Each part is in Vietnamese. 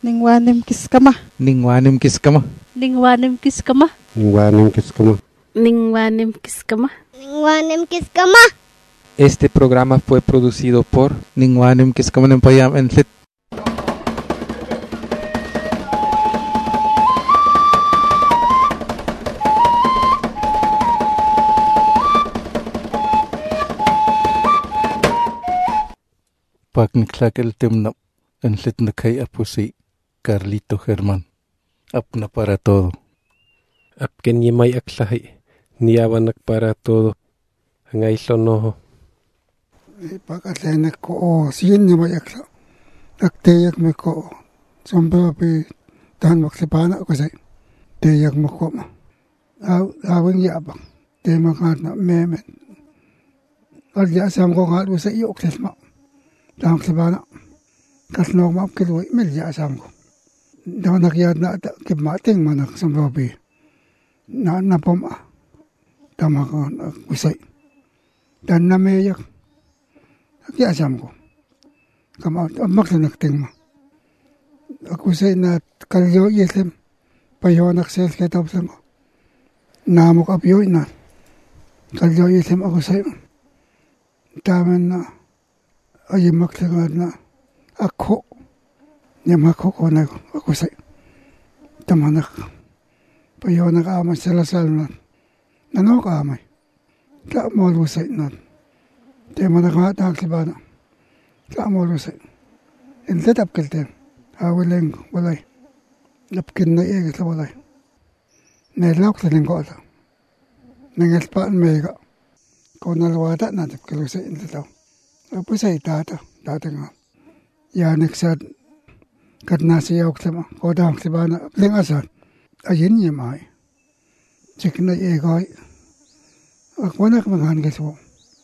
Ningwanim kiskama. Ningwanim kiskama. Ningwanim kiskama. Ningwanim kiskama. Ningwanim kiskama. Ningwanim kiskama. Este programa fue producido por Ningwanim Kiskama Nempayam en Lit. Pagniklak el temno en Lit Nakay Apusi Carlito Germán. Apna para todo. Apken yemay aklahi. Niyawanak para todo. Angay sonoho. Pagkatlenek ko sin niya mayakla. Nagtiyak mo ko. Sumpa pi tahan maksipana ko say. Tiyak mo ko ma. Awing yabang. Tiyak nga na memen. Alya asam ko nga sa iyo kles ma. Tahan maksipana. Kasnog ma apkiluwi. Milya asam ko. Daw nakyad na kimating manak sumpa pi. Na poma. Tama ko ko say. Dan na meyak. Kaya asam ko. Kama maksa nakting mo. Ako say na kalyo yetem. Payo naksel kaya tapos ko. Namok apyo na. Kalyo yetem ako say. Taman na. Ay maksa nga na. Ako. Nyamako ko na ako say. Tamanak. Payo nakamay salasal na. Nanok amay. Kaya mo lusay na. Tema nakatag si bana. Kamo lusay. Inlet apkelten. Awileng walay. Lapkin na iegis la walay. Nelawak sa lingko ata. Nangelpaan mega. Kung nalawata na tapkelusay inletaw. Apusay tata. Tata nga. Yanik sa katnasiyawak sa ma. Kodang si bana. Lingasan. Ayin yamay. Chik na iegay. Akwanak manghan kiswo.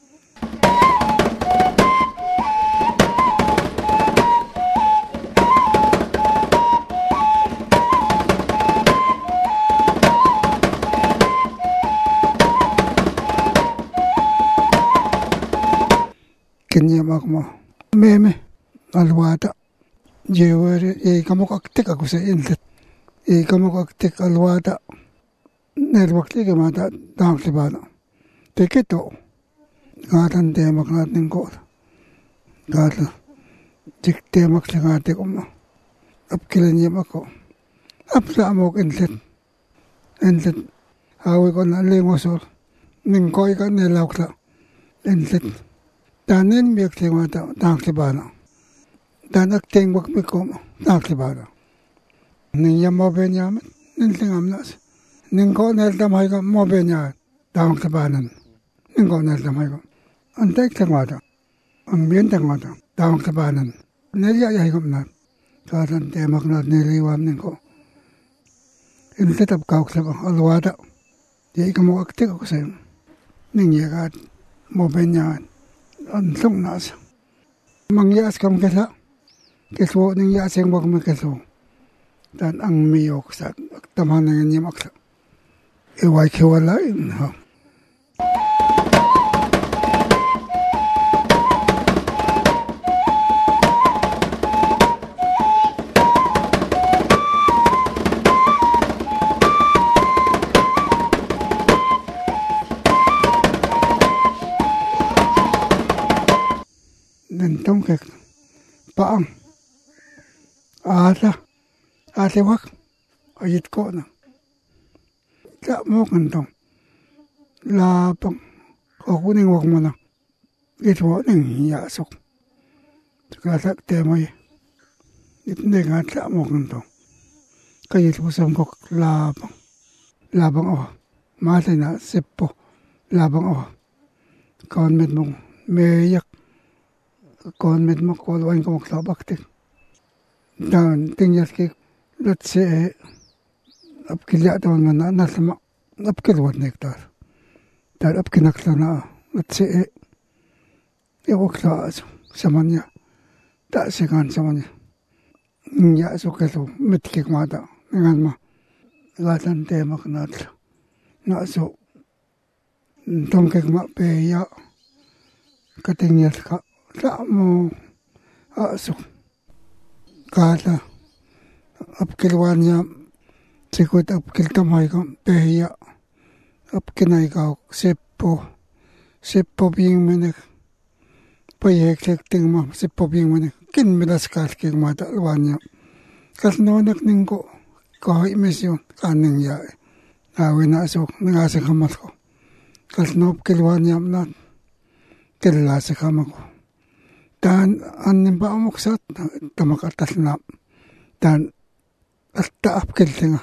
Kinyamak mo. Meme. Alwata. Jewere. Kamuk aktik ako sa inlet. Kamuk aktik alwata. Nerwakti kamata. Dang si bana. Tekito. Gatan temak natin ko. Gatan. Tik temak sa ngati ko mo. Apkilan niya ako. Apsa amok inlet. Inlet. Hawi ko na lingosol. Ningkoy ka nilawak sa inlet. Tanin biyak siya mata, tang si bana. Tanak tingbak mi ko mo, tang si bana. Niya mo ba niya, nintingam nas. Ningko neltamay ko, mo ba niya, tang si bana. Ningko neltamay ko. Ang tek siya mata, ang biyentang mata, tang si bana. Niliyayay ko na. Katan temak na niliwam ningko. Inlitab kawak sa bang alwada. Di ikaw aktik ako sa'yo. Ningyakat, mo ba niya, Ansong nasa. Mangyas kam kesa. Keso ning yaseng wag keso. Dan ang miyok sa taman ng nyamak sa. Iway kiwalay. Nantong kek paang ate wak ayit ko na ka mo kantong lapang kukuning wak mo na ito ning yasok kasak temoy itne nga ka mo kantong kayit ko ko labang o matay na sepo labang o kawan mong mayak kon med mo ko lawan ko maklabaktik. Dan tingjas ki lutse apkilya taon man na sama apkilwat nektar. Dar apkinakla na lutse iwakla samanya. Ta sekan samanya. Nya so kaso mitkik mata ngan ma latan temak natla. Na so tongkek ma pe ya katingjas ka. Sa mo aso kata apkilwan ya sikut apkil tamay ko pehiya apkinay ka seppo bing menek payek ting ma seppo bing menek kin milas kalking mata alwan ya kas nonak ningko kahit misyon kaning ya awin na asok nangasang kamat ko kas nop kilwan ya na kilala sa kamat ko dan anin ba amoksat tamakatas na dan at taap kiltinga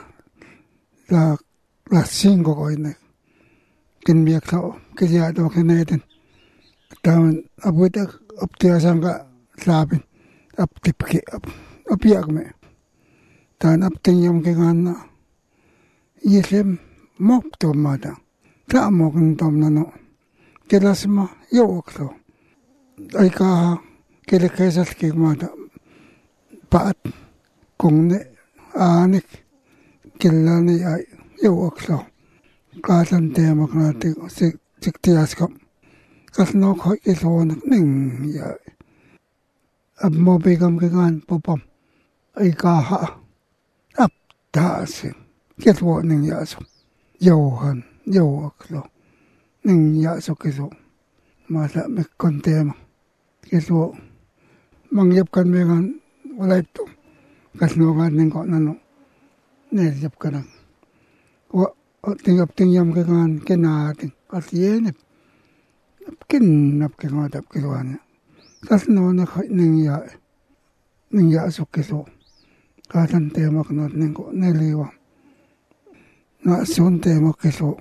la singko ko ina kinbiyak tao kaya daw kinaitin dan abuitak aptiyasan ka labin aptipki apiyak me dan aptinyam kingan na yisem mok to mada ta mok ntom nano kilasma yowok to ay ka kilikesat kik mada paat kung ne anik kilani ay yowok to katan temak natin siktiyas kam kasno ko isonak ning ya ab mo bigam kingan popam ay kaha ap taasin kitwo ning yaso yohan yowaklo ning yaso kiso masa mekontema kitwo mangyap kan mengan walay to kasno kan ning ko nano neryap kanang wa tingap tingyam kingan kinating asiyenip kinap kingatap kilwana kasno na ning yaso kiso katan temak not ning ko niliwa na son temak kiso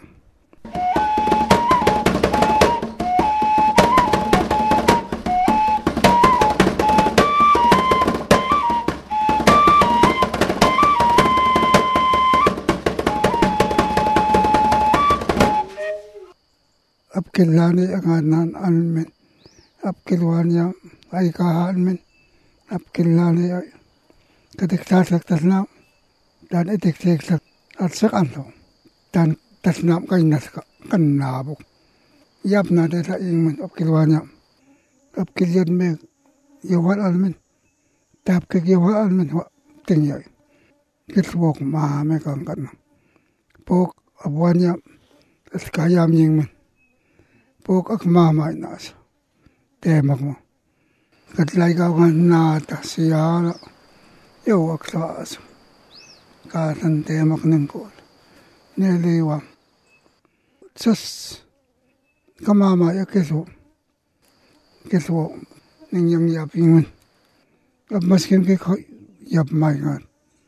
apkilani anganan almen apkilwanya ay kahalmen apkilani ay katiktasak tasnam dan itiktiksak at sakanto dan tasnam kay naska kanabok yap na deta ingmen apkilwanya apkilyan me yawal almen tapkik yawal almen wa tingyay kitwok mahame kang kanang pok abwanya at kayam ingmen pok ak mamay nasa temak mo katlay ka nata siyara yowak sa aso katan temak ng kol niliwang sas kamamaya kiso ningyang yapingan at maskin kikoy yapmay nga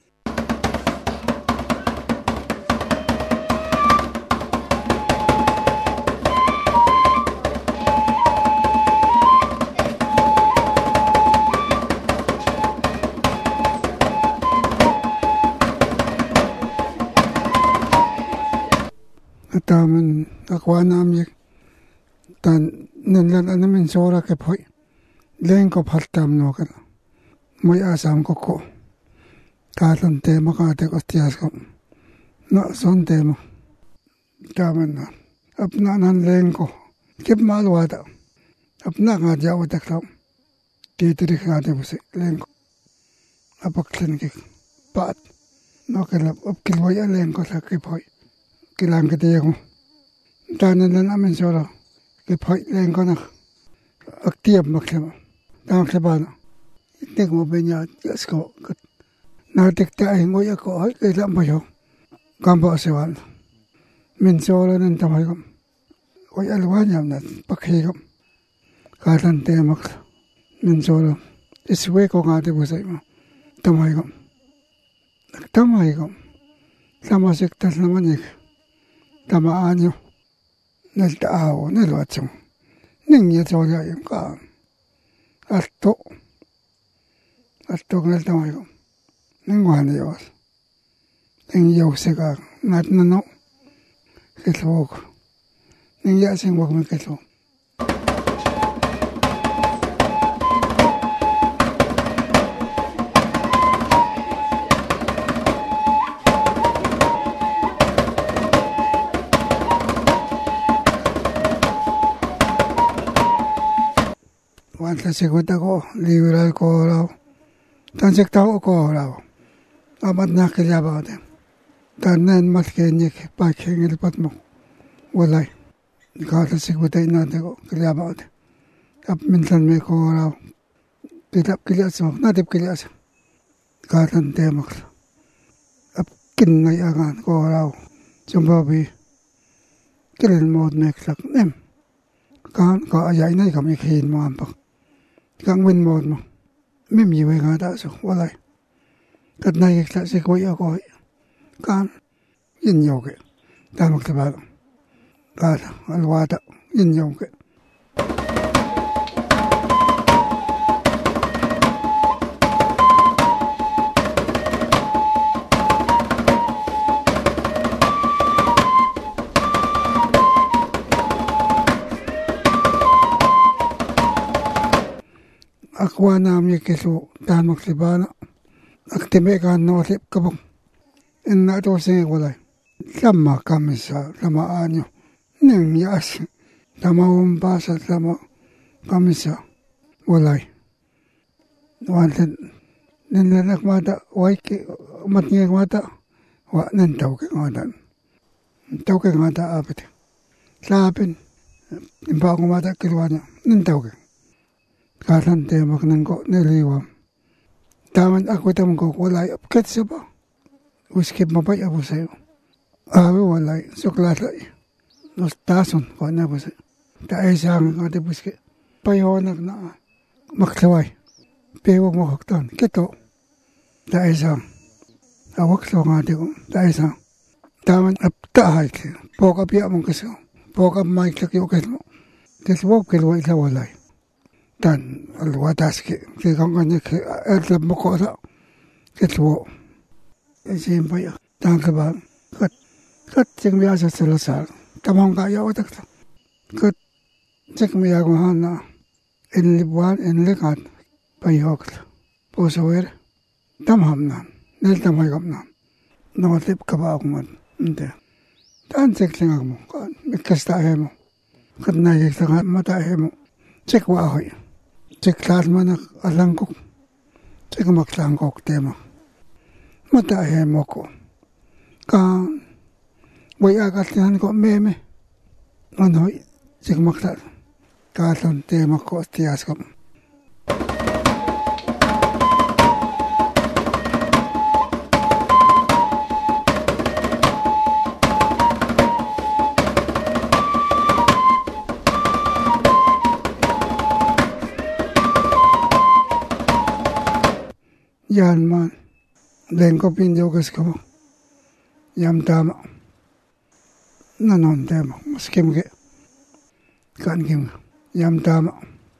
taman akwa namyek tan nanlan anamin sora ke phoy len ko phaltam no kala moy asam ko katan tema ka te kostias ko na son tema taman na apna nan len ko kip malwada apna nga jaw takam titri khade buse len ko apaklen ke pat no kala apkilway len ko sa ke phoy kilang kitiya ko tanan na namin sora kipay len ko na aktiyab maklama tamakla na itik mo benya yas ko natikta ay ngoy ako ay kailan pa yung kampo asiwan min sora ng tamay ko ay alwanyam na pakhigam katan temak min sora iswe ko nga tibo sa ima tamay ko nagtamay ko samasiktas naman ik tamaan nyo naltaaw nalwatsong ningya tsogya yung kaan ato naltamay ko ningwa na yawas ningyaw sika natnano kitwog ningya sing wag may kitwog Wanta sikut ako, liberal ko raw. Tansik tao ko raw. amat na kilaba de tanan mat kenyek pa kengel patmo walay kata sikbutay na de ko kilaba de ap minsan me ko raw tidap kilyas mo natip kilyas katan temak ap kinnay agan ko raw jumbabi kilin mod meklak nem kan ka ayay na kami khin mo ampak kang win mod mo mem yiwe nga da so walay kat na yekla si ko ya ko kan yin yoge tamak ta ba kala alwada yin yoge akwa naam yekesu tamak libana akteme kan no lip kabong inna to sing walay lama kamisa lama anyo ning yas lama umbasa lama kamisa walay wanted nilanak mata waike matngi mata wa nan tawke ngata apete lapin impa ko mata kilwana nan tawke katan temak nang ko niliwam taman ako tam ko walay apket sa ba uskip mapay apo sa'yo awi walay suklatay nos tason ko na po sa'yo tayo siyang ngati buski payonak na maklaway pewag mo kaktan kito tayo siyang awak so ngati ko tayo siyang taman aptahay pokap ya mong kasi pokap maikak yung kismo kiswag kilway sa walay dan alwadas ki kang kanya ki erlab mo ko sa kitwo simple tangka ba kat sing biya sa salasal tamang kaya otak kat sing biya ko hana inlibuan inlikat payok posower tamham nan nel tamay kam nan nawatip ka ba ako man hindi tan sing singag mo mikasta mo kat nagig sa mata mo sik wahoy sik lasmanak alangkok sik maklangkok tema mata mo ko kan way agatihan ko meme anoy sik makla katon tema ko tias ko yan man lengko pinjogas ko yam tama nanon tema maskim ke kan kim yam tama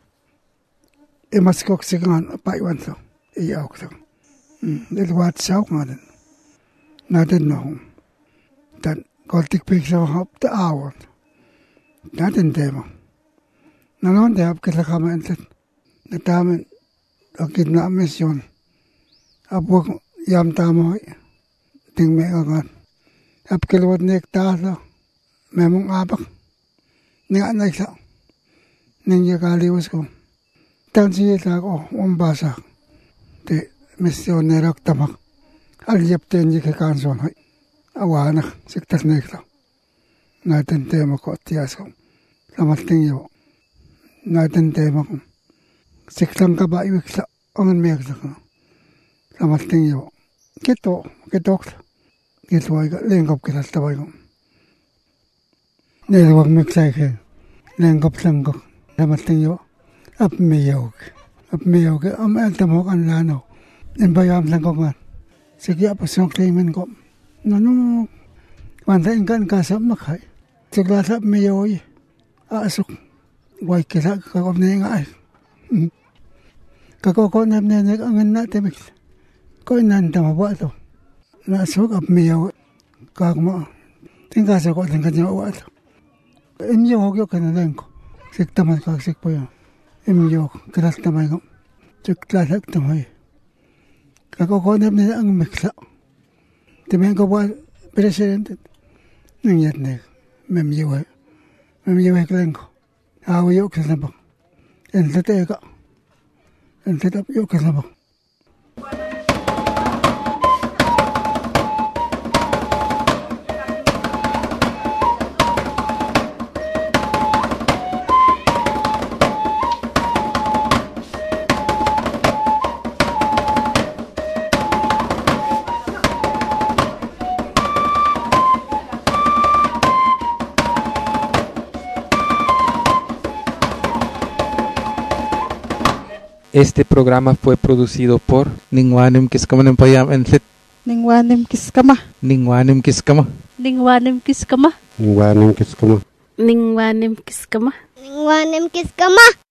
maskok sigan paiwan so iyaw ko del wat saw ngaden naden no dan koltik picture hop the hour naden tema nanon de ap kala kama entet natamen akid na mission apo yam tama ting me agan ap kelwat nek tasa memong apak nga naiksa ninja kaliwas ko tan siya ko umbasa te misionerak tamak alyap tenji ke kanson hay awanak siktas nekla natin tema ko tias ko lamating yo natin tema ko siklang ka ba iwiksa angan meksa ko lamating yo kito gitway ka lengkop kita tabay ko nilawag miksay ka lengkop lamating yo ap miyog am eltamok ang lanaw imbayam lang ko nga sige apasok tayman ko nano wanda ingkan kasap makay siglasap miyoy asok way kisa kakop na yung ay kakoko nenek angin na temik ko nanda mabuat to nasok ap miyaw kakma tingkasa ko tingkanya uwat imyo hogyo kanaleng ko siktaman kaksik po yun imyo kilas tamay ko siklasak tamay kakokonap nila ang miksa timen ko ba presidente nangyat na memyo kaleng ko awiyo kasabak entateka entatap yo kasabak Este programa fue producido por Ningwanim kiskama ng payam enlit. Ningwanim kiskama. Ningwanim kiskama. Ningwanim kiskama. Ningwanim Kiskama. Ningwanim kiskama. Ningwanim kiskama.